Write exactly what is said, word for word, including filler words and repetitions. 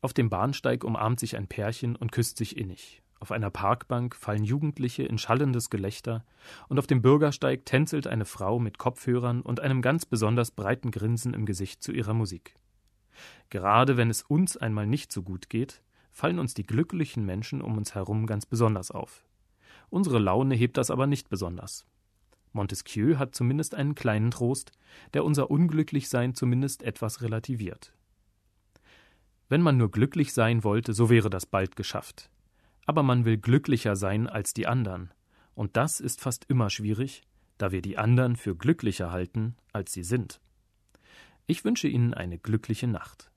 Auf dem Bahnsteig umarmt sich ein Pärchen und küsst sich innig. Auf einer Parkbank fallen Jugendliche in schallendes Gelächter und auf dem Bürgersteig tänzelt eine Frau mit Kopfhörern und einem ganz besonders breiten Grinsen im Gesicht zu ihrer Musik. Gerade wenn es uns einmal nicht so gut geht, fallen uns die glücklichen Menschen um uns herum ganz besonders auf. Unsere Laune hebt das aber nicht besonders. Montesquieu hat zumindest einen kleinen Trost, der unser Unglücklichsein zumindest etwas relativiert. Wenn man nur glücklich sein wollte, so wäre das bald geschafft. Aber man will glücklicher sein als die anderen. Und das ist fast immer schwierig, da wir die anderen für glücklicher halten, als sie sind. Ich wünsche Ihnen eine glückliche Nacht.